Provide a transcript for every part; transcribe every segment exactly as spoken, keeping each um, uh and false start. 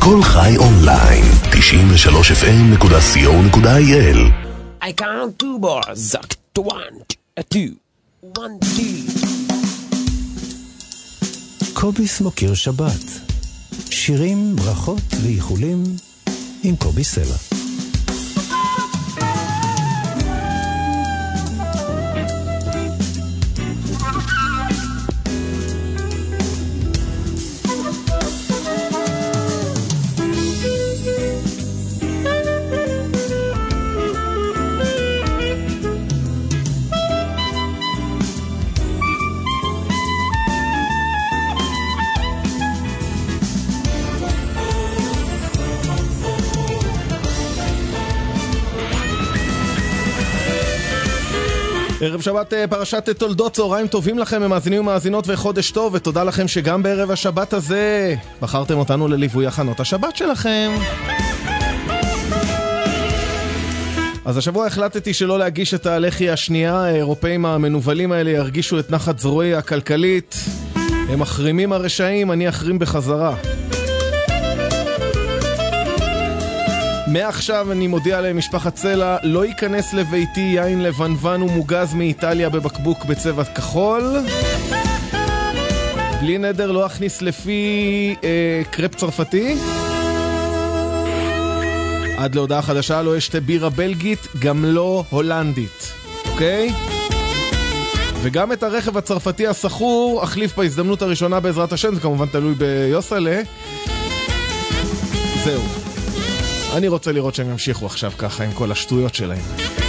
כל חי אונליין, תשעים ושלוש אף אם נקודה סי או נקודה איי אל. I count two bars, to one, a two, one, two. קוביס מוקיר שבת. שירים, ברכות ואיחולים עם קובי סלע. ערב שבת פרשת תולדות, צהריים טובים לכם, מאזינים ומאזינות וחודש טוב, ותודה לכם שגם בערב השבת הזה בחרתם אותנו לליווי הכנות השבת שלכם. אז השבוע החלטתי שלא להגיש את הלחי השנייה. האירופאים המנובלים האלה ירגישו את נחת זרועי הכלכלית. הם מחרימים הרשעים, אני אחרים בחזרה. מעכשיו אני מודיע למשפחת סלע, לא ייכנס לביתי יין לבנוון ומוגז מאיטליה בבקבוק בצבע כחול. בלי נדר לא אכניס לפי אה, קרפ צרפתי. עד להודעה חדשה לא אשתה בירה בלגית, גם לא הולנדית. אוקיי? וגם את הרכב הצרפתי הסחור אחליף בהזדמנות הראשונה בעזרת השם, זה כמובן תלוי ביוסלה. זהו. אני רוצה לראות שהם ימשיכו עכשיו ככה עם כל השטויות שלהם.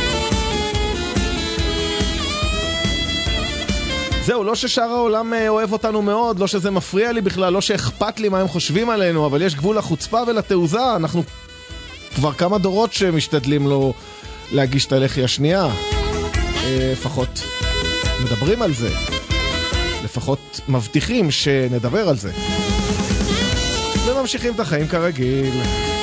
זהו, לא ששאר העולם אוהב אותנו מאוד, לא שזה מפריע לי בכלל, לא שאכפת לי מה הם חושבים עלינו, אבל יש גבול לחוצפה ולתעוזה. אנחנו כבר כמה דורות שמשתדלים לו להגיש את הלחי השנייה. לפחות מדברים על זה. לפחות מבטיחים שנדבר על זה. וממשיכים את החיים כרגיל.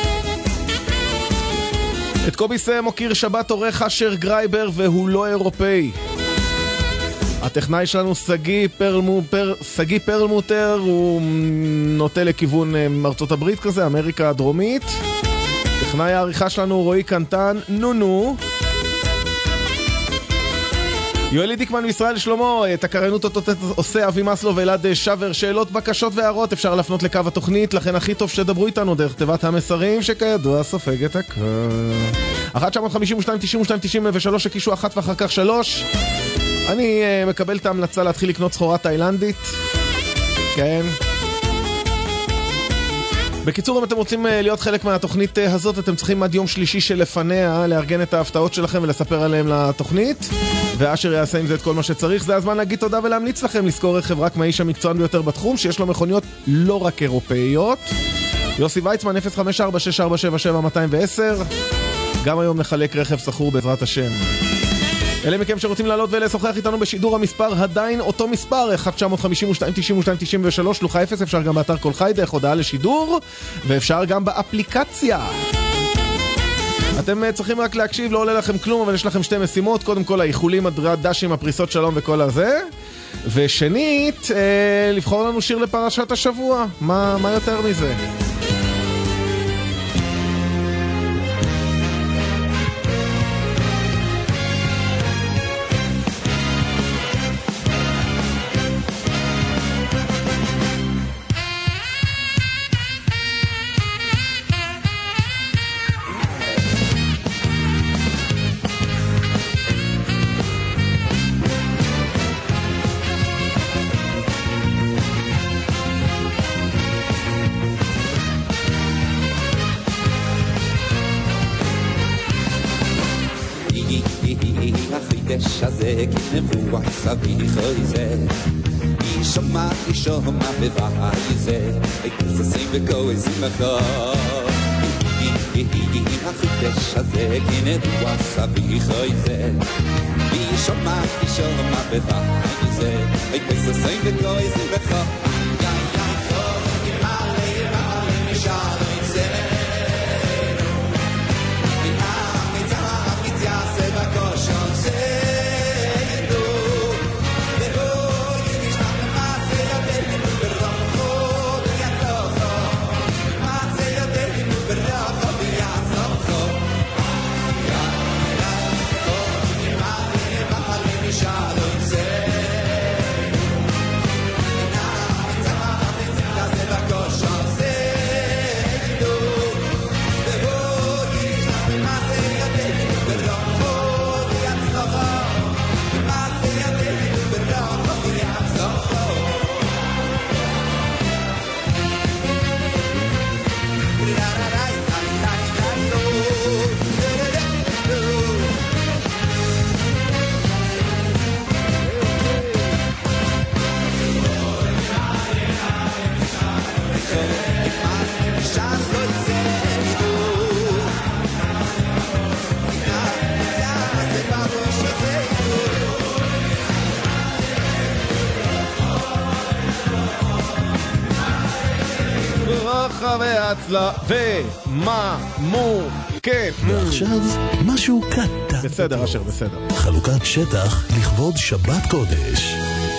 את קוביס מוקיר שבת עורך אשר גרייבר, והוא לא אירופאי. הטכנאי שלנו סגי פרלמוטר, סגי פרלמוטר, הוא נוטה לכיוון ארצות הברית כזה, אמריקה הדרומית. טכנאי העריכה שלנו רועי קנטן, נו נו. יואלי דיקמן וישראל שלמה, את הקריינות עושה אבי מסלו ואלעד שבר. שאלות, בקשות והערות אפשר להפנות לקו התוכנית, לכן הכי טוב שתדברו איתנו דרך תיבת המסרים שכידוע סופג את הכל. אחת תשע חמש שתיים תשעים ושתיים תשעים ושלוש, הקישו אחת ואחר כך שלוש. אני uh, מקבל את ההמלצה להתחיל לקנות סחורה תאילנדית. כן. בקיצור, אם אתם רוצים להיות חלק מהתוכנית הזאת, אתם צריכים עד יום שלישי שלפניה לארגן את ההפתעות שלכם ולספר עליהם לתוכנית, ואשר יעשה עם זה את כל מה שצריך. זה הזמן להגיד תודה ולהמליץ לכם לזכור רכב רק מהאיש המקצוען ביותר בתחום, שיש לו מכוניות לא רק אירופאיות. יוסי ויצמן, אפס חמש ארבע שש ארבע שבע שבע מאתיים ועשר. גם היום נחלק רכב סחור בעזרת השם. אלה מכם שרוצים לעלות ולשוחח איתנו בשידור, המספר עדיין אותו מספר, אחת תשע חמש שתיים תשעים ושתיים תשעים ושלוש, שלוחה אפס. אפשר גם באתר כל חי דרך הודעה לשידור, ואפשר גם באפליקציה. אתם צריכים רק להקשיב, לא עולה לכם כלום, אבל יש לכם שתי משימות. קודם כל האיחולים, הדשים, הפריסות שלום וכל הזה, ושנית, אה, לבחור לנו שיר לפרשת השבוע. מה, מה יותר מזה? נבואה סביך איזה היא שומעת היא שומעת בבאה איזה היתססים וכועזים אחר היא החידש הזה כי נבואה סביך איזה היא שומעת היא שומעת בבאה איזה היתססים וכועזים אחר בהצלה ומה מו כן. ועכשיו משהו קטן. בסדר אשר, בסדר. חלוקת שטח לכבוד שבת קודש.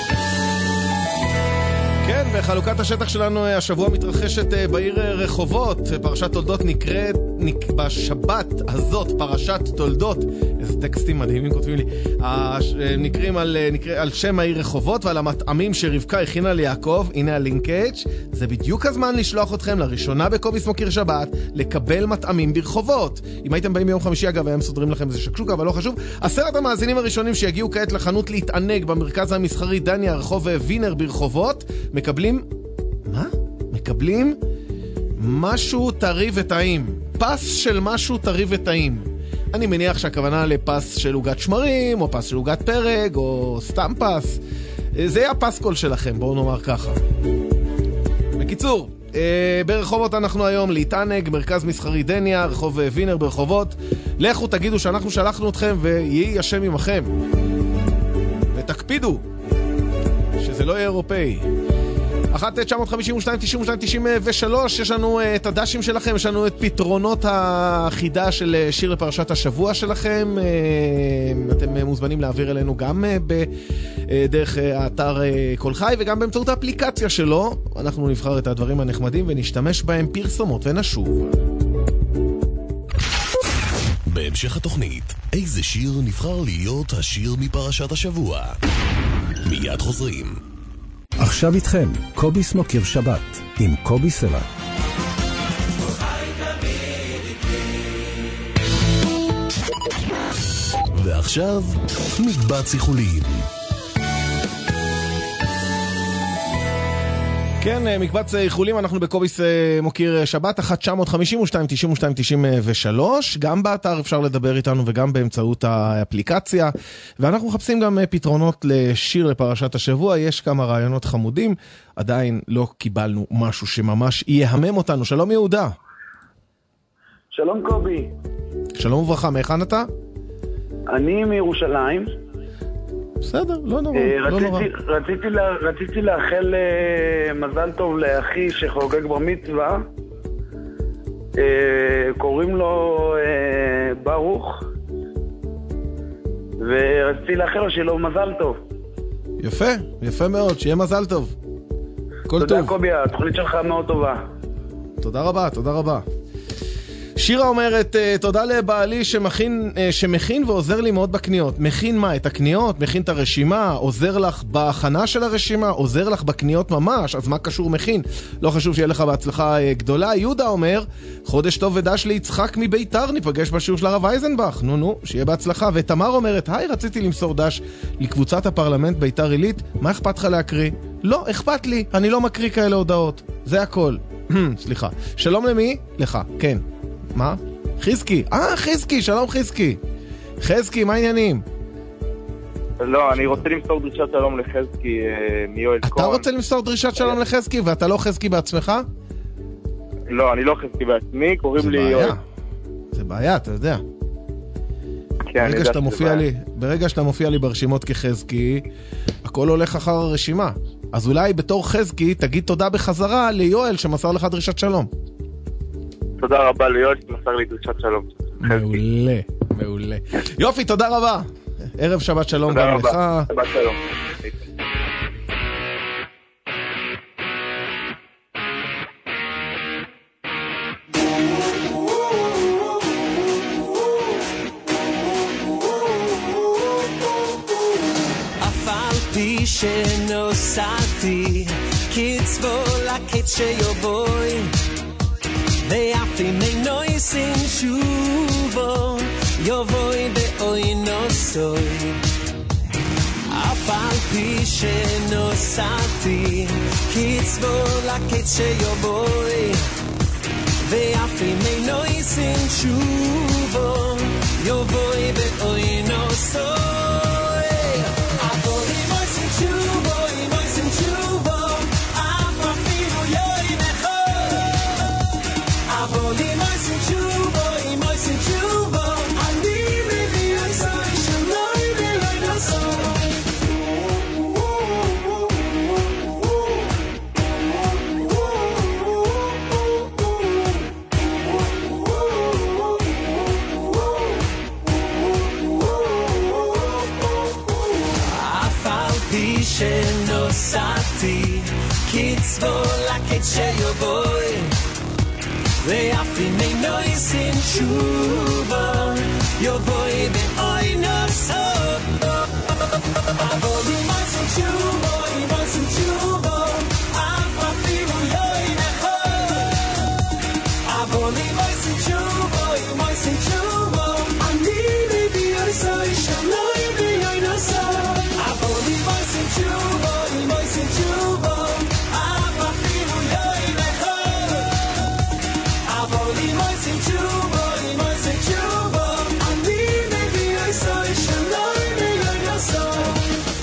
כן, וחלוקת השטח שלנו השבוע מתרחשת בעיר רחובות. פרשת תולדות נקראת, נק... בשבת הזאת, פרשת תולדות. איזה טקסטים מדהימים כותבים לי. נקראים על, נקרא, על שם העיר רחובות ועל המטעמים שרבקה הכינה ליעקב. הנה הלינקאג'. זה בדיוק הזמן לשלוח אתכם לראשונה בקוביס מוקיר שבת, לקבל מטעמים ברחובות. אם הייתם באים ביום חמישי, אגב, הם סודרים לכם איזה שקשוקה, אבל לא חשוב. עשרת המאזינים הראשונים שיגיעו כעת לחנות להתענג במרכז המסחרי דניה, רחוב וינר ברחובות, מקבלים, מה? מקבלים משהו טרי וטעים. פס של משהו טרי וטעים. אני מניח שהכוונה לפס של עוגת שמרים, או פס של עוגת פרק, או סתם פס. זה יהיה הפסקול שלכם, בואו נאמר ככה. בקיצור, אה, ברחובות אנחנו היום להתענג, מרכז מסחרי דניה, רחוב וינר ברחובות. לכו תגידו שאנחנו שלחנו אתכם ויהי השם עמכם. ותקפידו שזה לא יהיה אירופאי. אחת תשע חמש שתיים תשעים ושתיים תשעים ושלוש, יש לנו את הדשים שלכם, יש לנו את פתרונות החידה של שיר לפרשת השבוע שלכם. אתם מוזמנים להעביר אלינו גם בדרך האתר כל חי וגם באמצעות האפליקציה שלו. אנחנו נבחר את הדברים הנחמדים ונשתמש בהם פרסומות ונשוב. בהמשך התוכנית, איזה שיר נבחר להיות השיר מפרשת השבוע? מיד חוזרים. עכשיו איתכם, קוביס מוקיר שבת, עם קובי סלע. ועכשיו, מקבץ איחולים. כן, מקבץ איחולים, אנחנו בקוביס מוקיר שבת, אחת תשע חמש שתיים תשעים ושתיים תשעים ושלוש, גם באתר אפשר לדבר איתנו וגם באמצעות האפליקציה, ואנחנו מחפשים גם פתרונות לשיר לפרשת השבוע. יש כמה רעיונות חמודים, עדיין לא קיבלנו משהו שממש יהמם אותנו. שלום יהודה. שלום קובי. שלום וברכה, מאיכן אתה? אני מירושלים. בסדר, לא נורא, לא נורא. רציתי לאחל מזל טוב לאחי שחוגג בר מצווה, קוראים לו ברוך, ורציתי לאחל לו שיהיה לו מזל טוב. יפה, יפה מאוד, שיהיה מזל טוב. כל טוב. תודה קובי, התוכנית שלך מאוד טובה. תודה רבה, תודה רבה. שירה אומרת, תודה לבעלי שמכין, שמכין ועוזר לי מאוד בקניות. מכין מה? את הקניות? מכין את הרשימה? עוזר לך בהכנה של הרשימה? עוזר לך בקניות ממש? אז מה קשור מכין? לא חשוב שיהיה לך בהצלחה גדולה. יהודה אומר, חודש טוב ודש ליצחק מביתר, ניפגש בשיעור של הרב אייזנבך. נו נו, שיהיה בהצלחה. ותמר אומרת, היי, רציתי למסור דש לקבוצת הפרלמנט ביתר עילית, מה אכפת לך להקריא? לא, אכפת לי, אני לא מקריא כאלה הודעות. זה הכל. סליחה. שלום למי? לך, כן. מה? חזקי. אה, חזקי, שלום חזקי. חזקי, מה העניינים? לא, אני רוצה למסור דרישת שלום לחזקי מיואל כהן. אתה רוצה למסור דרישת שלום לחזקי ואתה לא חזקי בעצמך? לא, אני לא חזקי בעצמי, קוראים לי יואל. זה בעיה, אתה יודע. ברגע שאתה מופיע לי, ברגע שאתה מופיע לי ברשימות כחזקי, הכל הולך אחר הרשימה. אז אולי בתור חזקי תגיד תודה בחזרה ליואל שמסר לך דרישת שלום. תודה רבה ליואל שמסר לי דרישת שלום. מעולה, מעולה. יופי, תודה רבה. ערב שבת שלום גם לך. תודה רבה, שבת שלום. אפלתי שנוסעתי קצבו לקץ שיובוי ואף אם אינו יסין שובו יובוי באוי נוסוי אף על פי שנוסעתי קצבו לקץ שיובוי ואף אם אינו יסין שובו יובוי באוי נוסוי שיבואי ואף אם אינו יסין תשובה יבואי באוי נסות אבל אם יסין תשובה אם יסין תשובה אף אפילו לא ינכות אבל אם יסין תשובה אם יסין תשובה אני לבי יסוי שלוי ויוי נסות אבל אם יסין תשובה אם יסין תשובה אף אפילו לא ינכות אבל אם יסין תשובה אם יסין תשובה אני לבי יסוי שלוי ויוי נסות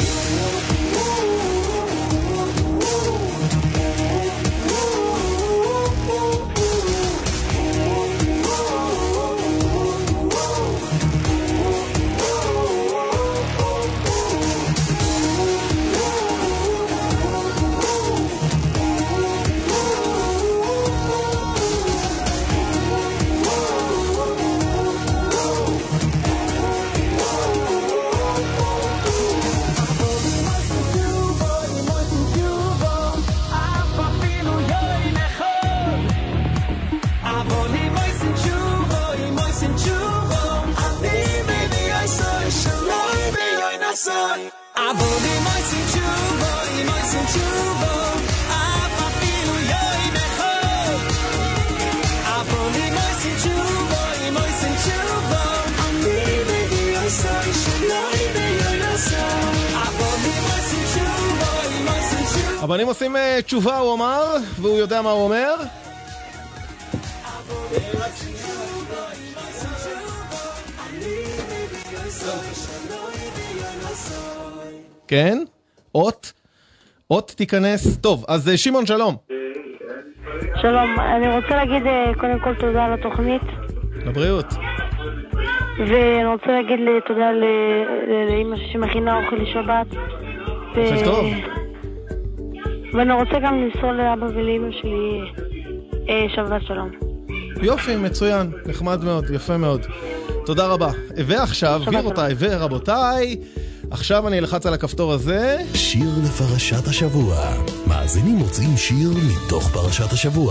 הבנים עושים uh, תשובה, הוא אמר, והוא יודע מה הוא אומר. כן? אות? אות תיכנס. טוב, אז uh, שמעון, שלום. שלום, אני רוצה להגיד uh, קודם כל תודה על התוכנית. לבריאות. ואני רוצה להגיד תודה לאמא שמכינה אוכל לשבת. אוכל טוב. ואני רוצה גם למסור לאבא ולאמא שלי אה, שבת שלום. יופי, מצוין, נחמד מאוד, יפה מאוד. תודה רבה. ועכשיו, גבירותיי ורבותיי, עכשיו אני אלחץ על הכפתור הזה. שיר לפרשת השבוע. מאזינים מוצאים שיר מתוך פרשת השבוע.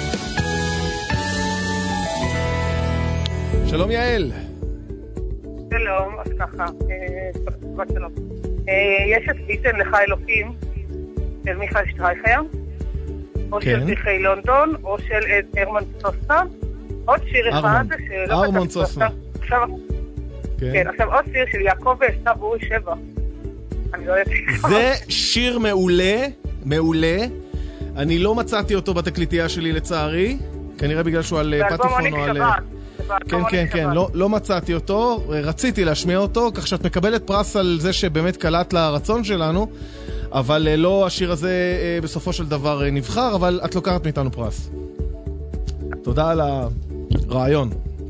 שלום יעל. שלום, אז ככה, שבת שלום. יש את ביטן לך אלוקים של מיכאל שטרייכר, או כן. של פרחי לונדון, או של ארמן סוסנה. עוד שיר אחד שלא ארמן סוסנה. עכשיו, כן. כן, עכשיו עוד שיר של יעקב ועשו ואורי שבע. אני לא יודעת. זה שיר מעולה, מעולה. אני לא מצאתי אותו בתקליטייה שלי לצערי, כנראה בגלל שהוא על פטפון או על... כן, כן, כן, לא, לא מצאתי אותו, רציתי להשמיע אותו, כך שאת מקבלת פרס על זה שבאמת קלט לרצון שלנו, אבל לא השיר הזה בסופו של דבר נבחר, אבל את לוקחת מאיתנו פרס. תודה על הרעיון.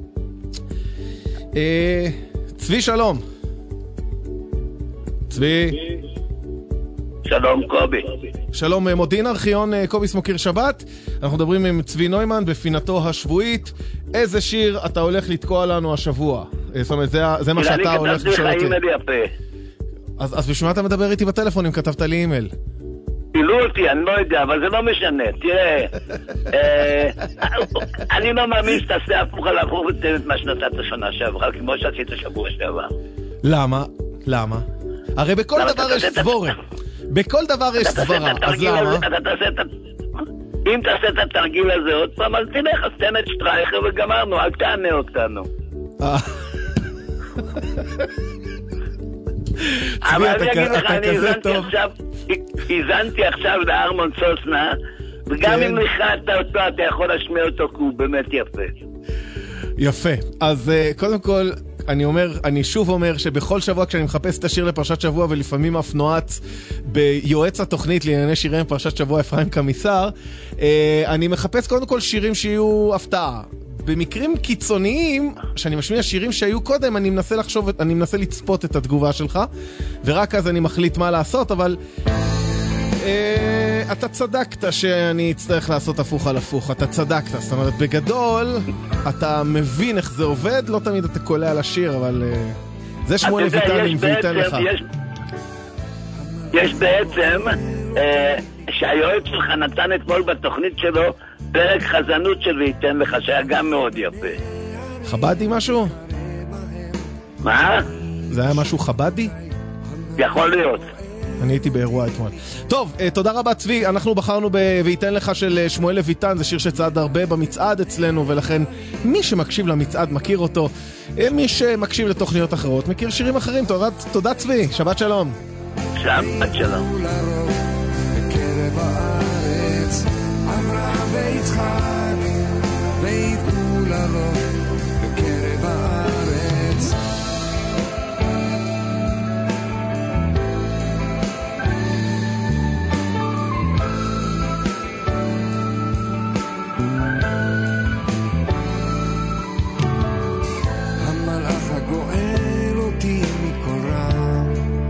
צבי, שלום. צבי. שלום, קובי. שלום, מודיעין ארכיון קובי סמוקיר שבת. אנחנו מדברים עם צבי נוימן בפינתו השבועית. איזה שיר אתה הולך לתקוע לנו השבוע? זאת אומרת, זה, זה מה שאתה הולך לשאול אותי. אז, אז בשביל מה אתה מדבר איתי בטלפון אם כתבת לי אימייל? פילו אותי, אני לא יודע, אבל זה לא משנה. תראה, אני לא מאמין שתעשה הפוך על הפוך ותן את מה שנתת שנה שעברה, כמו שעשית שבוע שעבר. למה? למה? הרי בכל דבר יש סבורה. בכל דבר יש סברה, אז למה? אם תעשה את התרגיל הזה עוד פעם, אז תלך, אז תן את שטרייכר וגמרנו, אל תענה אותנו. אבל אני אגיד לך, אני הזנתי עכשיו לארמון סוסנה, וגם אם נחת אותו, אתה יכול להשמיע אותו, כי הוא באמת יפה. יפה. אז קודם כל, אני אומר, אני שוב אומר שבכל שבוע כשאני מחפש את השיר לפרשת שבוע, ולפעמים אף נועץ ביועץ התוכנית לענייני שירים לפרשת שבוע אפרים קמיסר, אני מחפש קודם כל שירים שיהיו הפתעה. במקרים קיצוניים, שאני משמיע שירים שהיו קודם, אני מנסה לחשוב, אני מנסה לצפות את התגובה שלך, ורק אז אני מחליט מה לעשות, אבל אה, אתה צדקת שאני אצטרך לעשות הפוך על הפוך, אתה צדקת, זאת אומרת, בגדול, אתה מבין איך זה עובד, לא תמיד אתה קולע על השיר, אבל אה, זה שמואל ויטלים וייתן לך. יש, יש בעצם, אה, שהיועץ שלך נתן אתמול בתוכנית שלו פרק חזנות של וייתן לך, שהיה גם מאוד יפה. חבדי משהו? מה? זה היה משהו חבדי? יכול להיות. אני הייתי באירוע אתמול. טוב, תודה רבה צבי, אנחנו בחרנו ב"וייתן לך" של שמואל לויטן, זה שיר שצעד הרבה במצעד אצלנו, ולכן מי שמקשיב למצעד מכיר אותו, מי שמקשיב לתוכניות אחרות מכיר שירים אחרים. תודה, תודה צבי, שבת שלום. שבת שלום. בקרב הארץ אברהם ויצחק ויתנו לרוב בקרב הארץ. המלאך הגואל אותי מכל רע,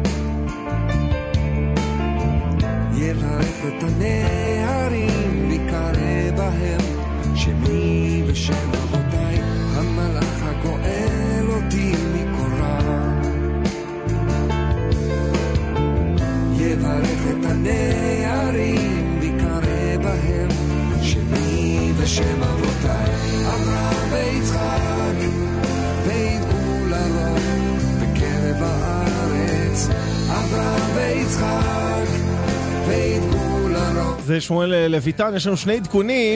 יברך את הנערים ויקרא בהם שמי ושם אבותיי. המלאך הגואל אותי מכל רע, יברך את הנערים ויקרא בהם שמי ושם אבותיי. אברהם ויצחק וידעו לרוב בקרב הארץ. אברהם ויצחק וידעו לרוב. זה שמואל לויטן, יש לנו שני עדכונים.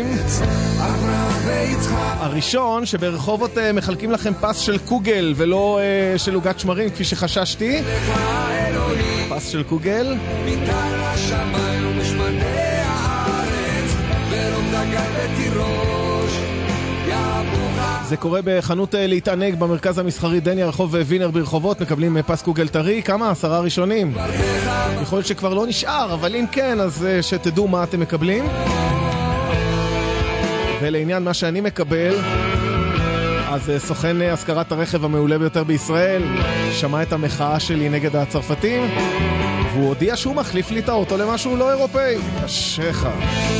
הראשון, שברחובות מחלקים לכם פס של קוגל ולא של עוגת שמרים כפי שחששתי. פס של קוגל. מתחת לשמיים ומשמני הארץ ולא דגל ותירוש יעבוך. זה קורה בחנות להתענג במרכז המסחרי דני, הרחוב וינר ברחובות, מקבלים פס קוגל טרי. כמה? עשרה ראשונים. יכול להיות שכבר לא נשאר, אבל אם כן, אז שתדעו מה אתם מקבלים. ולעניין מה שאני מקבל, אז סוכן השכרת הרכב המעולה ביותר בישראל שמע את המחאה שלי נגד הצרפתים, והוא הודיע שהוא מחליף לי את האוטו למשהו לא אירופאי. אשריך.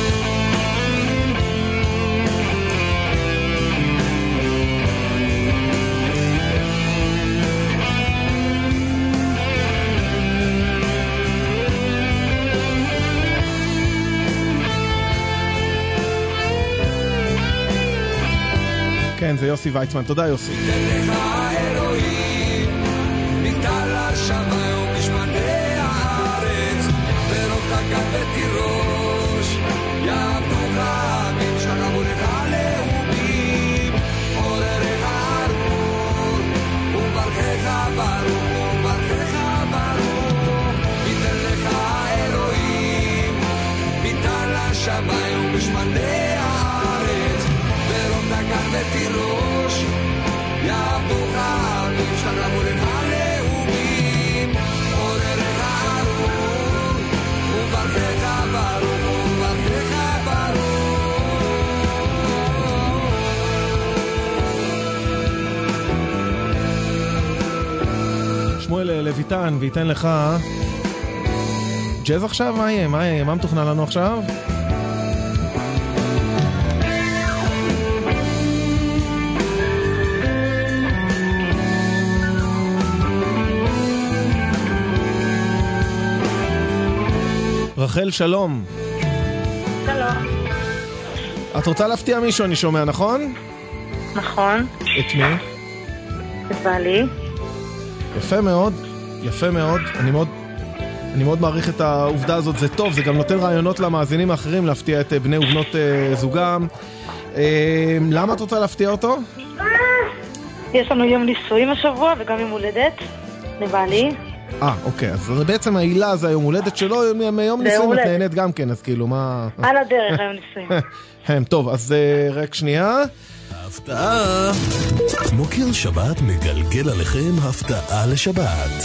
כן, זה יוסי ויצמן. תודה יוסי. תלך האלוהים מגדל השמיים ומשמני הארץ ברוב דגל ותירוש יעבדוך עמים שכבו לך לאומים עוררך ארור וברכך ברוך וברכך ברוך. ייתן לך האלוהים מגדל השמיים ומשמני הארץ ברוב דגל ותירוש יעבדוך עמים שכבו לך לאומים עוררך ארור וברכך ברוך וברכך ברוך. שמואל לויטן, וייתן לך ג'אז עכשיו? מה יהיה? מה יהיה? מה מתוכנן לנו עכשיו? רחל, שלום. שלום. את רוצה להפתיע מישהו, אני שומע, נכון? נכון. את מי? את בעלי. יפה מאוד, יפה מאוד. אני מאוד, אני מאוד מעריך את העובדה הזאת, זה טוב, זה גם נותן רעיונות למאזינים האחרים להפתיע את בני ובנות uh, זוגם. Uh, למה את רוצה להפתיע אותו? יש לנו יום נישואים השבוע וגם יום הולדת לבעלי. אה, אוקיי, אז בעצם העילה זה היום הולדת שלו, מיום נישואים את נהנית גם כן, אז כאילו מה... על הדרך היום נישואים. טוב, אז רק שנייה. הפתעה. מוקר שבת מגלגל עליכם הפתעה לשבת.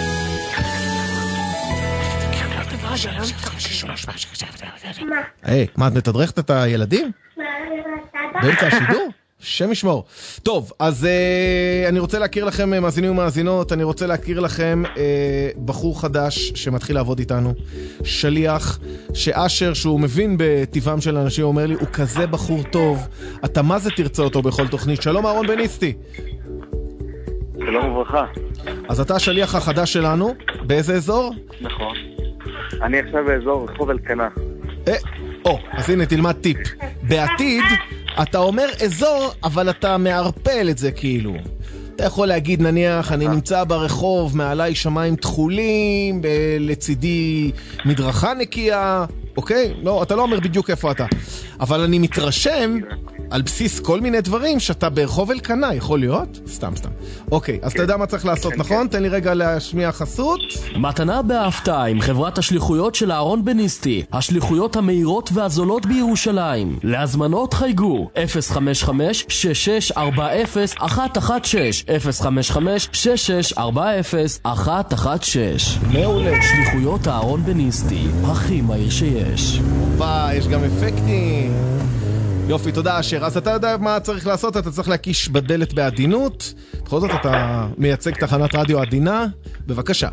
היי, מה, את מתדרכת את הילדים? באמצע השידור? שם ישמור. טוב, אז uh, אני רוצה להכיר לכם, מאזינים ומאזינות, אני רוצה להכיר לכם uh, בחור חדש שמתחיל לעבוד איתנו, שליח, שאשר, שהוא מבין בטבעם של אנשים, הוא אומר לי, הוא כזה בחור טוב, אתה מה זה תרצה אותו בכל תוכנית. שלום אהרון בניסטי. שלום וברכה. אז אתה השליח החדש שלנו, באיזה אזור? נכון. אני עכשיו באזור רחוב אלקנה. אה, או, אז הנה תלמד טיפ. בעתיד אתה אומר אזור, אבל אתה מערפל את זה כאילו. אתה יכול להגיד, נניח, אני נמצא ברחוב, מעליי שמיים תחולים, לצידי מדרכה נקייה, אוקיי? לא, אתה לא אומר בדיוק איפה אתה. אבל אני מתרשם על בסיס כל מיני דברים שאתה ברחוב אלקנה, יכול להיות? סתם, סתם. אוקיי, אז אתה יודע מה צריך לעשות, נכון? תן לי רגע להשמיע חסות. מתנה בהפתעה עם חברת השליחויות של אהרון בניסטי, השליחויות המהירות והזולות בירושלים. להזמנות חייגו אפס חמש חמש שש שש ארבע אפס אחת אחת שש אפס חמש חמש שש שש ארבע אפס אחת אחת שש. מעולה. שליחויות אהרון בניסטי, הכי מהיר שיש. וואי, יש גם אפקטים. יופי, תודה אשר. אז אתה יודע מה צריך לעשות, אתה צריך להקיש בדלת בעדינות. בכל זאת אתה מייצג תחנת רדיו עדינה. בבקשה.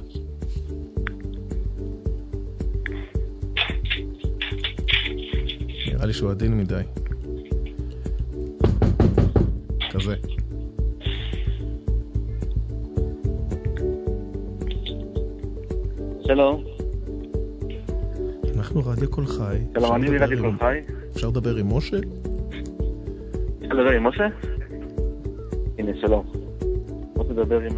נראה לי שהוא עדין מדי. כזה. שלום. אנחנו רדיו כל חי. שלום, אני רדיו כל חי. אפשר לדבר עם משה? אפשר לדבר עם משה? הנה, שלום. רוצה לדבר עם...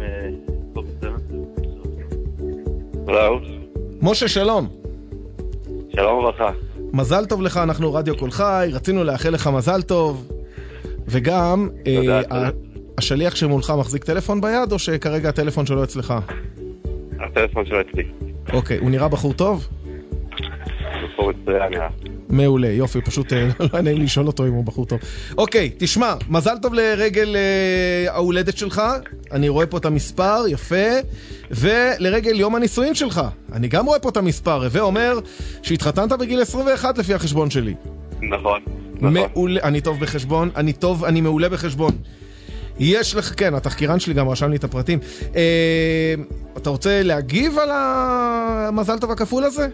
שלום. משה, שלום. שלום וברכה. מזל טוב לך, אנחנו רדיו כל חי, רצינו לאחל לך מזל טוב. וגם, השליח שמולך מחזיק טלפון ביד, או שכרגע הטלפון שלו אצלך? הטלפון שלו אצלי. אוקיי, הוא נראה בחור טוב? בחור מצוין, נראה. מעולה, יופי, פשוט לא נעים לשאול אותו אם הוא בחור טוב. אוקיי, תשמע, מזל טוב לרגל ההולדת שלך, אני רואה פה את המספר, יפה, ולרגל יום הנישואין שלך, אני גם רואה פה את המספר, ואומר שהתחתנת בגיל עשרים ואחת לפי החשבון שלי. נכון. מעולה, אני טוב בחשבון, אני טוב, אני מעולה בחשבון. יש לך, כן, התחקירן שלי גם רשם לי את הפרטים. אה, אתה רוצה להגיב על המזל טוב הכפול הזה?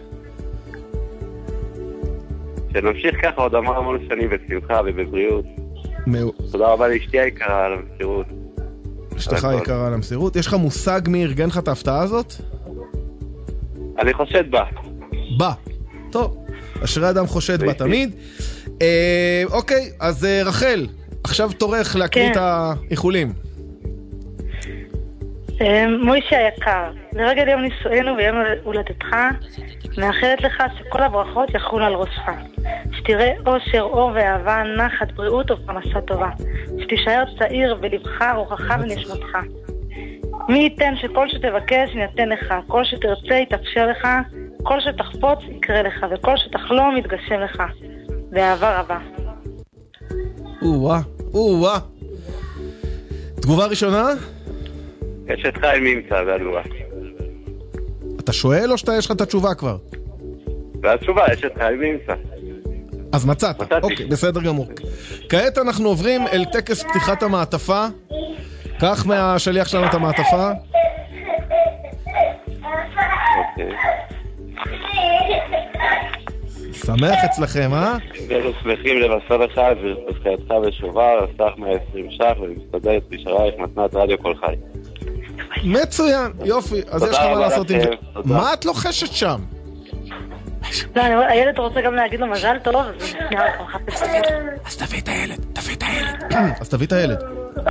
שנמשיך ככה עוד המון המון שנים בשמחה ובבריאות. מאו... תודה רבה לאשתי היקרה על המסירות. אשתך היקרה על המסירות. יש לך מושג מי ארגן לך את ההפתעה הזאת? אני חושד בה. בה. טוב, אשרי אדם חושד בה תמיד. אה, אוקיי, אז אה, רחל, עכשיו תורך להקריא את האיחולים. מוישה היקר, לרגל יום נישואינו ויום הולדתך, מאחלת לך שכל הברכות יחול על ראשך. שתראה אושר, אור ואהבה, נחת, בריאות ופרנסה טובה. שתישאר צעיר ולבך רוחך ונשמתך. מי ייתן שכל שתבקש ינתן לך, כל שתרצה יתאפשר לך, כל שתחפוץ יקרה לך, וכל שתחלום יתגשם לך. באהבה רבה. או-אה, או-אה. תגובה ראשונה? יש את חיים ממצא, זה התגובה. אתה שואל או שאתה יש לך את התשובה כבר? זה התשובה, יש את חיים ממצא. אז מצאת, אוקיי, בסדר גמור. כעת אנחנו עוברים אל טקס פתיחת המעטפה. קח מהשליח שלנו את המעטפה. אוקיי. שמח אצלכם, אה? אנחנו שמחים לבשר לך ובזכייתך בשובר, סך מאה ועשרים שח ומסתדרת בשערייך מתנת רדיו כל חי. מצוין, יופי, אז יש לך מה לעשות עם זה. מה את לוחשת שם? לא, הילד רוצה גם להגיד לו מזל טוב, אז תביא את הילד, תביא את הילד. אז תביא את הילד.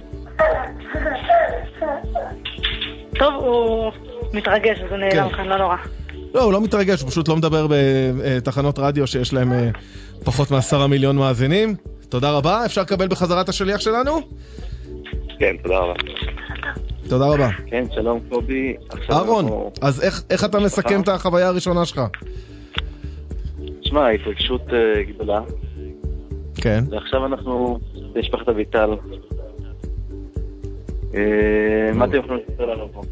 טוב, הוא מתרגש, אז הוא נעלם כאן, לא נורא. לא, הוא לא מתרגש, הוא פשוט לא מדבר בתחנות רדיו שיש להם פחות מעשרה מיליון מאזינים. תודה רבה, אפשר לקבל בחזרת השליח שלנו? כן, תודה רבה. תודה רבה. כן, שלום קובי. אהרון, אז איך אתה מסכם את החוויה הראשונה שלך? תשמע, התרגשות גדולה. כן. ועכשיו אנחנו במשפחת אביטל. מה אתם יכולים לספר לנו פה?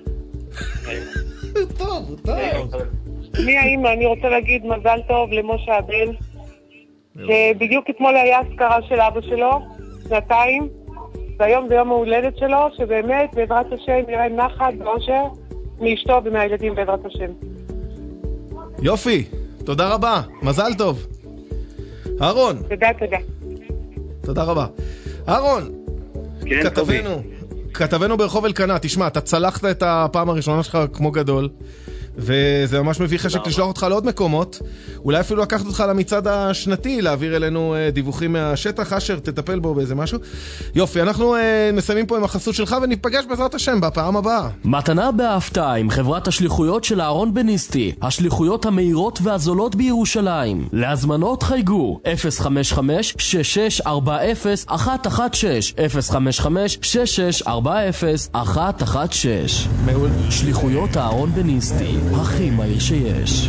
טוב, טוב. מי האמא? אני רוצה להגיד מזל טוב למשה הבן, שבדיוק אתמול היה אזכרה של אבא שלו, שנתיים, והיום זה יום ההולדת שלו, שבאמת בעזרת השם יראה נחת ואושר מאשתו ומהילדים בעזרת השם. יופי, תודה רבה, מזל טוב. אהרון. תודה, תודה. תודה רבה. אהרון, כן, כתבנו, כתבנו ברחוב אלקנה, תשמע, אתה צלחת את הפעם הראשונה שלך כמו גדול, וזה ממש מביא חשק לשלוח אותך לעוד מקומות. אולי אפילו לקחת אותך למצעד השנתי, להעביר אלינו דיווחים מהשטח. אשר, תטפל בו באיזה משהו. יופי, אנחנו מסיימים פה עם החסות שלך, וניפגש בעזרת השם בפעם הבאה. מתנה בהפתעה עם חברת השליחויות של אהרון בניסטי, השליחויות המהירות והזולות בירושלים. להזמנות חייגו אפס חמש חמש שש שש ארבע אפס אחת אחת שש אפס חמש חמש שש שש ארבע אפס אחת אחת שש. שליחויות אהרון בניסטי, הכי מהיר שיש.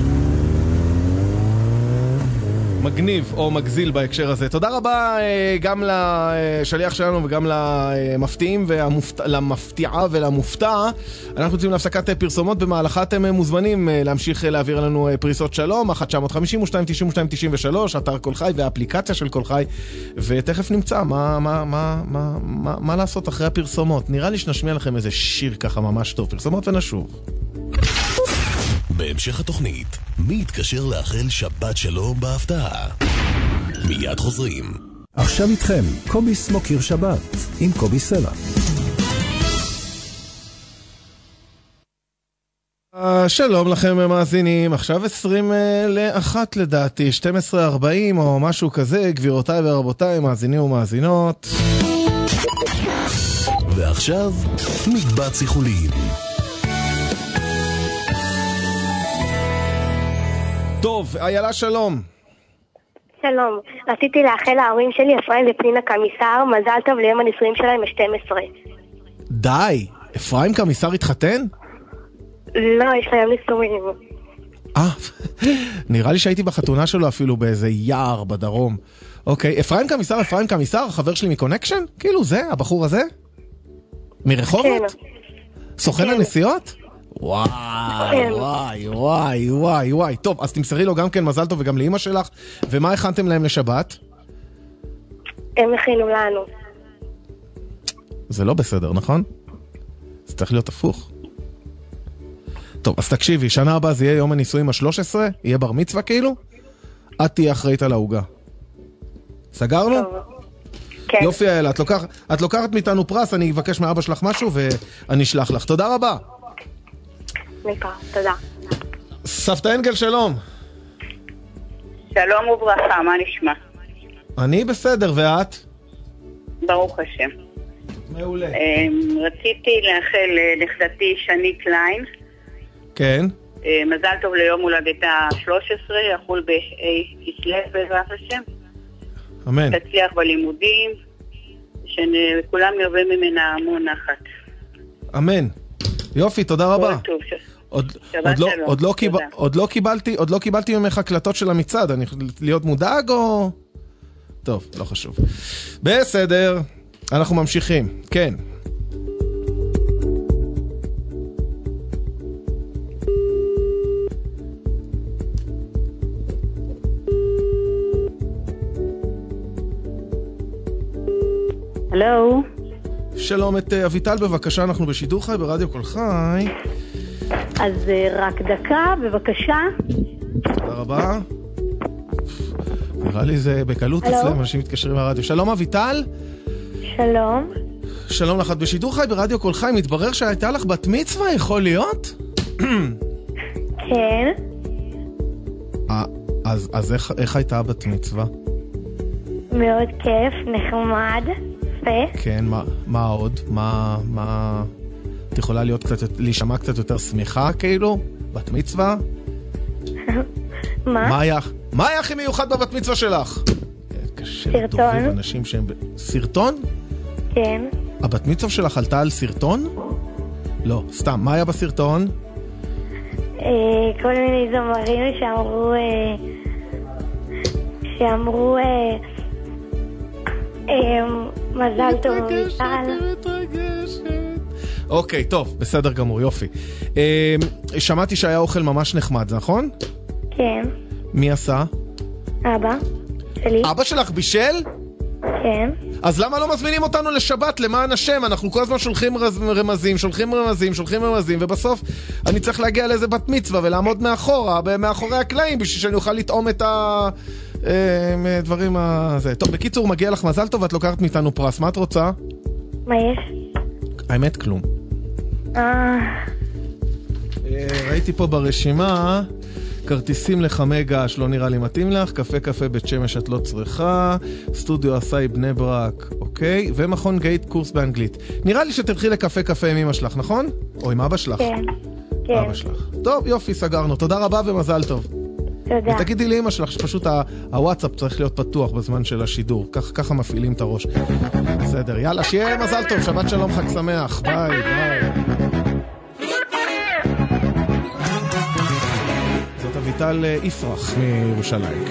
מגניב או מגזיל בהקשר הזה. תודה רבה גם לשליח שלנו וגם למפתיעים ולמפתיעה ולמופתע. אנחנו יוצאים להפסקת פרסומות, במהלכה אתם מוזמנים להמשיך להעביר לנו פריסות שלום, אחת תשע חמש שתיים תשעים ושתיים תשעים ושלוש, אתר כל חי והאפליקציה של כל חי, ותכף נמצא מה, מה, מה, מה, מה, מה לעשות אחרי הפרסומות. נראה לי שנשמיע לכם איזה שיר ככה ממש טוב. פרסומות ונשוב. בהמשך התוכנית, מי יתקשר לאחל שבת שלום בהפתעה? מיד חוזרים. עכשיו איתכם, קובי סמוקר שבת, עם קובי סלע. שלום לכם מאזינים, עכשיו עשרים לאחת לדעתי, שתים עשרה ארבעים או משהו כזה, גבירותיי ורבותיי, מאזינים ומאזינות. ועכשיו, מקבץ איחולים. טוב, איילה שלום. שלום, רציתי לאחל להורים שלי, אפרים ופנינה קמיסר, מזל טוב ליום הנישואים שלהם ב-שתים עשרה. די, אפרים קמיסר התחתן? לא, יש להם נישואים. אה, נראה לי שהייתי בחתונה שלו אפילו באיזה יער בדרום. אוקיי, אפרים קמיסר, אפרים קמיסר, החבר שלי מקונקשן? כאילו זה, הבחור הזה? מרחובות? כן. סוכן כן. הנסיעות? וואי, וואי, וואי, וואי, וואי. טוב, אז תמסרי לו גם כן מזל טוב וגם לאמא שלך. ומה הכנתם להם לשבת? הם הכינו לנו. זה לא בסדר, נכון? זה צריך להיות הפוך. טוב, אז תקשיבי, שנה הבאה זה יהיה יום הנישואים ה-שלוש עשרה, יהיה בר מצווה כאילו, את תהיה אחראית על ההוגה. סגרנו? כן. יופי, איילה, את לוקח, את לוקחת מאיתנו פרס, אני אבקש מאבא שלך משהו ואני אשלח לך. תודה רבה. נקרא, תודה. סבתא אנגל, שלום. שלום וברכה, מה נשמע? אני בסדר, ואת? ברוך השם. מעולה. רציתי לאחל נכדתי שני קליין. כן. מזל טוב ליום הולדתה שלוש עשרה, יחול בכסלו בעזרת השם. אמן. תצליח בלימודים, שכולם ירווה ממנה המון נחת. אמן. יופי, תודה רבה. כל טוב. עוד, עוד, לא, עוד, לא קיב... עוד לא קיבלתי, עוד לא קיבלתי ממך הקלטות של המצעד. אני להיות מודאג או... טוב, לא חשוב. בסדר, אנחנו ממשיכים. כן. הלו. שלום, את אביטל בבקשה, אנחנו בשידור חי ברדיו כל חי. אז רק דקה, בבקשה. תודה רבה. נראה לי זה בקלות אצלם, אנשים מתקשרים מהרדיו. שלום אביטל. שלום. שלום לך, את בשידור חי ברדיו כל חי, מתברר שהייתה לך בת מצווה, יכול להיות? כן. אז, אז איך, איך הייתה בת מצווה? מאוד כיף, נחמד, יפה. כן, מה, מה עוד? מה, מה... את יכולה להיות קצת, להישמע קצת יותר שמחה כאילו? בת מצווה? מה? מה היה, מה היה הכי מיוחד בבת מצווה שלך? סרטון. אנשים שהם... סרטון? כן. הבת מצווה שלך עלתה על סרטון? לא, סתם, מה היה בסרטון? כל מיני זמרים שאמרו שאמרו מזל טוב אביטל. אוקיי, טוב, בסדר גמור, יופי. שמעתי שהיה אוכל ממש נחמד, נכון? כן. מי עשה? אבא שלי. אבא שלך בישל? כן. אז למה לא מזמינים אותנו לשבת למען השם? אנחנו כל הזמן שולחים רמזים, שולחים רמזים, שולחים רמזים, ובסוף אני צריך להגיע לאיזה בת מצווה ולעמוד מאחורה, מאחורי הקלעים, בשביל שאני אוכל לטעום את הדברים הזה. טוב, בקיצור, מגיע לך מזל טוב ואת לוקחת מאיתנו פרס. מה את רוצה? מה יש? האמת, כלום. אה... ראיתי פה ברשימה כרטיסים לחמי געש, לא נראה לי מתאים לך, קפה קפה בית שמש את לא צריכה, סטודיו עשאי בני ברק, אוקיי, ומכון גאית קורס באנגלית. נראה לי שתלכי לקפה קפה עם אמא שלך, נכון? או עם אבא שלך? כן, כן. אבא שלך. טוב, יופי, סגרנו. תודה רבה ומזל טוב. תודה. ותגידי לאמא שלך שפשוט הוואטסאפ צריך להיות פתוח בזמן של השידור, ככה מפעילים את הראש. בסדר, יאללה, שיהיה מזל טוב, שבת שלום, חג שמח, ביי, ביי. זאת אביטל יפרח מירושלים.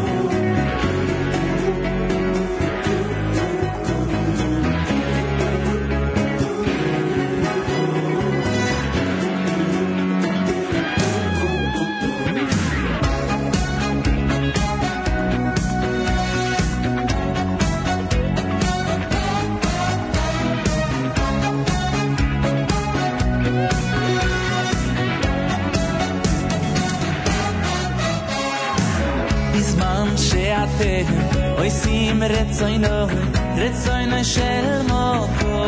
Oy sim retsoyno retsoyno shel moko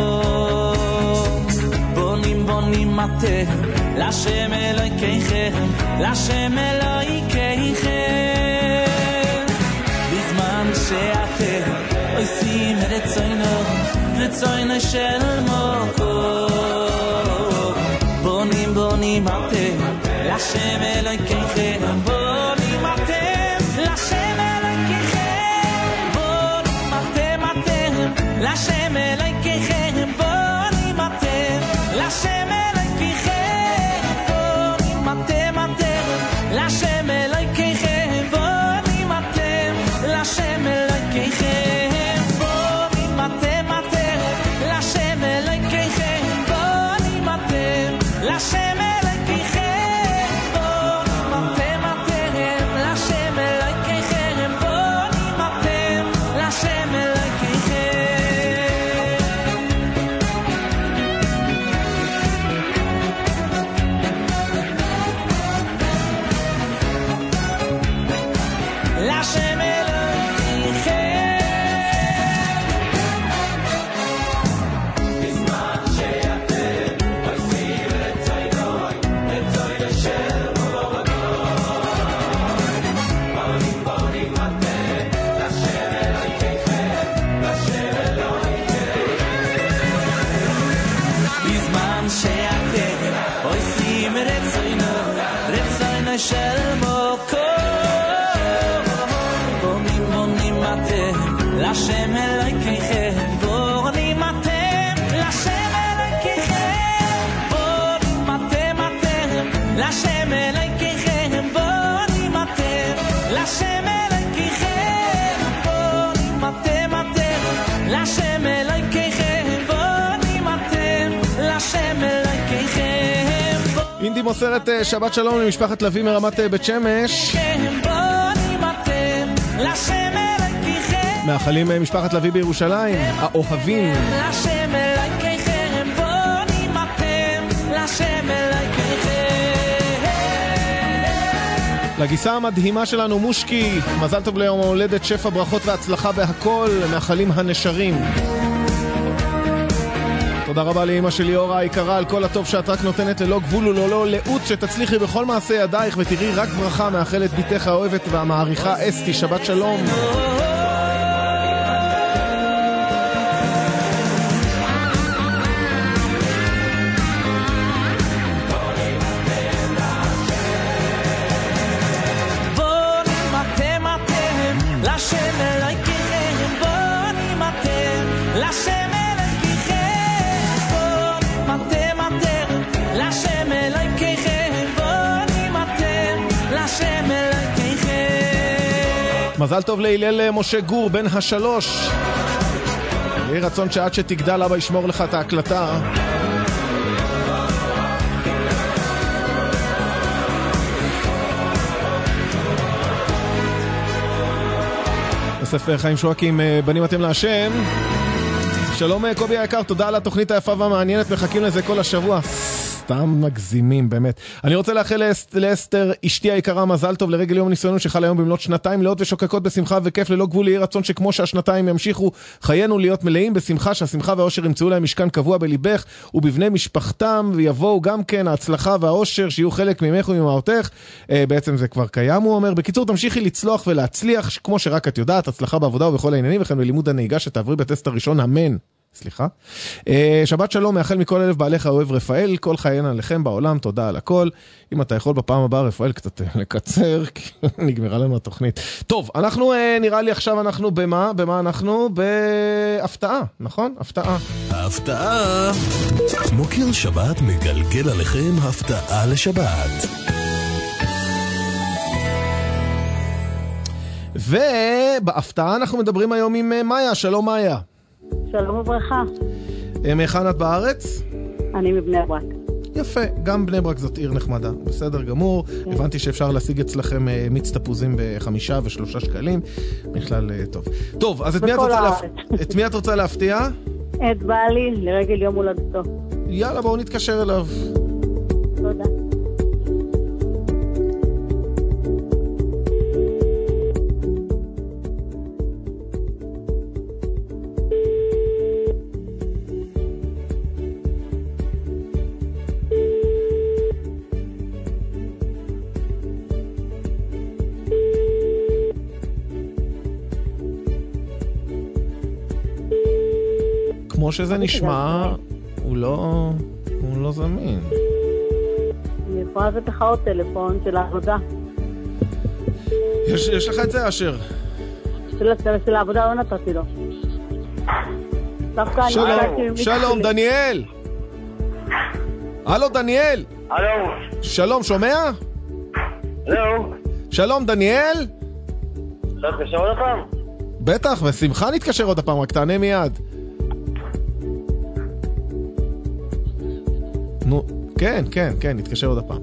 bonim bonim mate la shem eloy keichem la shem eloy keichem bizman she'atem oy sim retsoyno retsoyno shel moko bonim bonim mate la shem eloy keichem bonim mate la shem la sheme like khem boni matem la sheme like khem boni matem matem la sheme like khem boni matem la sheme like khem boni matem matem la sheme like khem boni matem la sheme like khem boni matem matem la sheme like khem boni matem la sheme like shel moko bonim bonim matem la shem eloy kechem bonim matem la shem eloy kechem bonim matem matem la shem eloy kechem bonim matem la shem eloy kechem bonim matem matem la shem eloy kechem bonim matem la shem eloy kechem אינדי מוסרת שבת שלום למשפחת לוי מרמת בית שמש. מאחלים משפחת לוי בירושלים, האוהבים. לגיסה המדהימה שלנו מושקי, מזל טוב ליום ההולדת, שפע ברכות והצלחה בהכל, מאחלים הנשרים. תודה רבה לאמא שלי אורה היקרה על כל הטוב שאת רק נותנת ללא גבול וללא לאות, שתצליחי בכל מעשה ידייך ותראי רק ברכה, מאחלת ביתך האוהבת והמעריכה אסתי, שבת שלום. מזל טוב להילל משה גור בן השלוש, יהי רצון שעד שתגדל אבא ישמור לך את ההקלטה. יוסף חיים שואקים, בנים אתם להשם. שלום קובי היקר, תודה על התוכנית היפה והמעניינת, מחכים לזה כל השבוע. סתם מגזימים, באמת. אני רוצה לאחל לאסתר, אשתי היקרה, מזל טוב לרגל יום הניסיון שחל היום במלאת שנתיים מלאות ושוקקות בשמחה וכיף ללא גבול, יהי רצון שכמו שהשנתיים ימשיכו חיינו להיות מלאים בשמחה, שהשמחה והאושר ימצאו להם משכן קבוע בליבך ובבני משפחתם, ויבואו גם כן ההצלחה והאושר שיהיו חלק ממך וממאותך. בעצם זה כבר קיים, הוא אומר. בקיצור, תמשיכי לצלוח ולהצליח כמו שרק את יודעת, הצלחה בעבודה ובכל העניינים, וכן בלימוד הנהיגה שתעברי בטסט הראשון, אמן. סליחה. שבת שלום, מאחל מכל אלף בעליך אוהב רפאל, כל חיינו עליכם בעולם, תודה על הכל. אם אתה יכול בפעם הבאה, רפאל, קצת לקצר, כי נגמרה לנו התוכנית. טוב, אנחנו נראה לי עכשיו אנחנו במה? במה אנחנו? בהפתעה, נכון? הפתעה. ההפתעה. מוקיר שבת מגלגל עליכם הפתעה לשבת. ובהפתעה אנחנו מדברים היום עם מאיה. שלום מאיה. שלום וברכה. מאיכן את בארץ? אני מבני ברק. יפה, גם בני ברק זאת עיר נחמדה. בסדר גמור. כן. הבנתי שאפשר להשיג אצלכם מיץ תפוזים בחמישה ושלושה שקלים. בכלל טוב. טוב, אז את מי, את רוצה, להפ... את מי את רוצה להפתיע? את בעלי, לרגל יום הולדתו. יאללה, בואו נתקשר אליו. תודה. כמו שזה נשמע, הוא לא, הוא לא זמין. אני יכולה לתת לך עוד טלפון של העבודה. יש, יש לך את זה, אשר? של, של העבודה לא נתתי לו. שלום, שלום, דניאל. הלו, דניאל. הלו. שלום, שומע? הלו. שלום, דניאל. אפשר להתקשר עוד הפעם? בטח, בשמחה נתקשר עוד הפעם, רק תענה מיד. נו, כן, כן, כן, נתקשר עוד הפעם.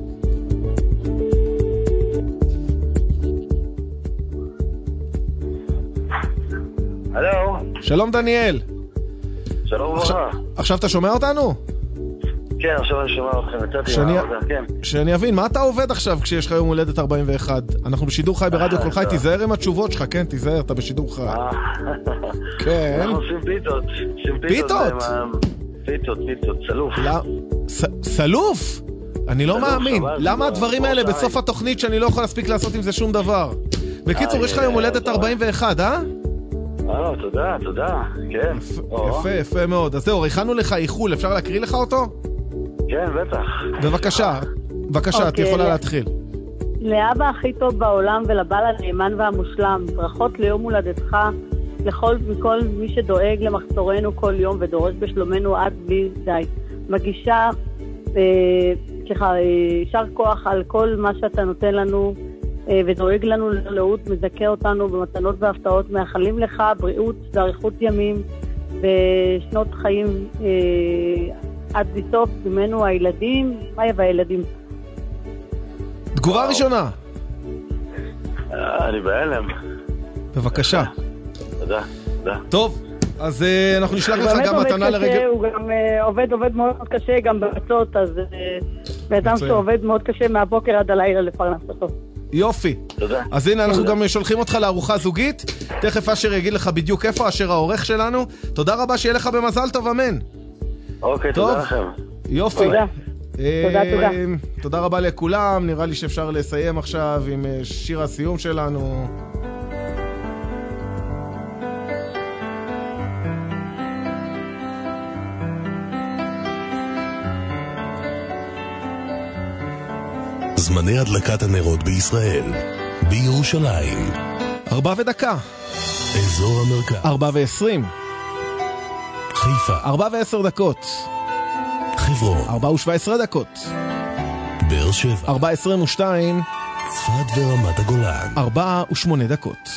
הלו. שלום דניאל. שלום וברכה. עכשיו אתה שומע אותנו? כן, עכשיו אני שומע אתכם, יצאתי מהעבודה, כן. שאני אבין, מה אתה עובד עכשיו כשיש לך יום הולדת ארבעים ואחת? אנחנו בשידור חי ברדיו כל חי, תיזהר עם התשובות שלך, כן, תיזהר, אתה בשידור חי. כן. אנחנו עושים פיתות. פיתות? פיתות, פיתות, סלוף. סלוף? אני לא מאמין. למה הדברים האלה בסוף התוכנית שאני לא יכול להספיק לעשות עם זה שום דבר? בקיצור, יש לך יום הולדת ארבעים ואחת, אה? אה, תודה, תודה, כן. יפה, יפה מאוד. אז זהו, הכנו לך איחול, אפשר להקריא לך אותו? כן, בטח. בבקשה, בבקשה, את יכולה להתחיל. לאבא הכי טוב בעולם ולבעל הנאמן והמושלם, ברכות ליום הולדתך, לכל מכל מי שדואג למחסורנו כל יום ודורש בשלומנו עד בלי די. מגישה, ככה, שר כוח על כל מה שאתה נותן לנו ודואג לנו ללאות, מזכה אותנו במתנות והפתעות, מאחלים לך בריאות ואריכות ימים ושנות חיים עד בסוף ממנו הילדים. מה יבא הילדים? תגובה ראשונה. אני בהלם. בבקשה. תודה, תודה. טוב, אז אנחנו נשלח לך גם מתנה לרגע. הוא גם עובד עובד מאוד קשה גם בבצות, אז באדם שעובד מאוד קשה מהבוקר עד הלילה לפרנסתו. יופי. תודה. אז הנה אנחנו גם שולחים אותך לארוחה זוגית. תכף אשר יגיד לך בדיוק איפה, אשר העורך שלנו. תודה רבה, שיהיה לך במזל טוב, אמן. אוקיי, תודה לכם. יופי. תודה. תודה, תודה. תודה רבה לכולם. נראה לי שאפשר לסיים עכשיו עם שיר הסיום שלנו. זמני הדלקת הנרות בישראל, בירושלים. ארבע ודקה. אזור המרכז. ארבע ועשרים. חיפה. ארבע ועשר דקות. חברון. ארבע ושבע עשרה דקות. באר שבע. ארבע עשרים ושתיים. צפת ורמת הגולן. ארבע ושמונה דקות.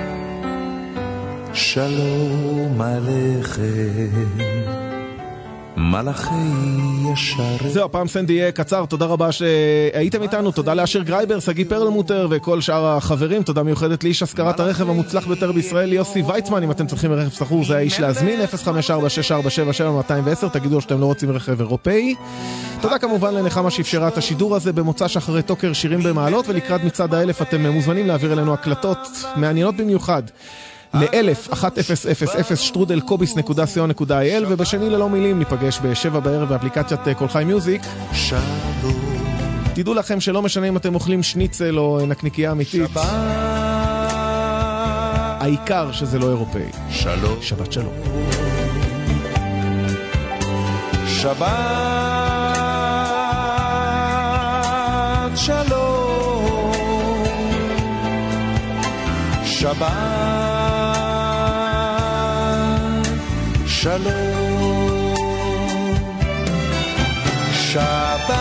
שלום עליכם, מלאכי ישר. זהו, הפעם סנדי יהיה קצר, תודה רבה שהייתם איתנו, תודה לאשר גרייבר, סגי פרלמוטר וכל שאר החברים, תודה מיוחדת לאיש השכרת הרכב המוצלח ביותר בישראל, יוסי ויצמן. אם אתם צריכים רכב סחור זה האיש להזמין, אפס חמש ארבע שש ארבע שבע שבע מאתיים ועשר, תגידו שאתם לא רוצים רכב אירופאי. תודה כמובן לנחמה שאפשרה את השידור הזה במוצא שחרי טוקר שירים במעלות, ולקראת מצעד האלף אתם מוזמנים להעביר אלינו הקלטות מעניינות במיוחד ל-אלף אחת אפס אפס אפס שטרודל קוביס נקודה סי או נקודה איי אל, ובשני ללא מילים ניפגש בשבע בערב באפליקציית כל חי מיוזיק. תדעו לכם שלא משנה אם אתם אוכלים שניצל או נקניקייה אמיתית, העיקר שזה לא אירופאי. שלום. שבת שלום. שבת שלום. שבת שלום. שבת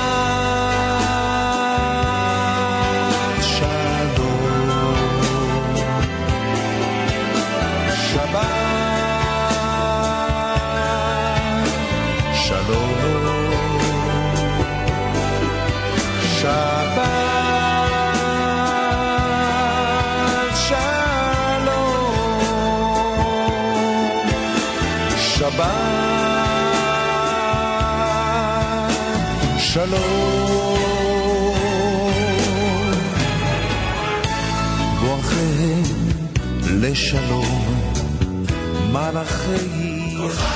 שלום. בואכם לשלום מלאכי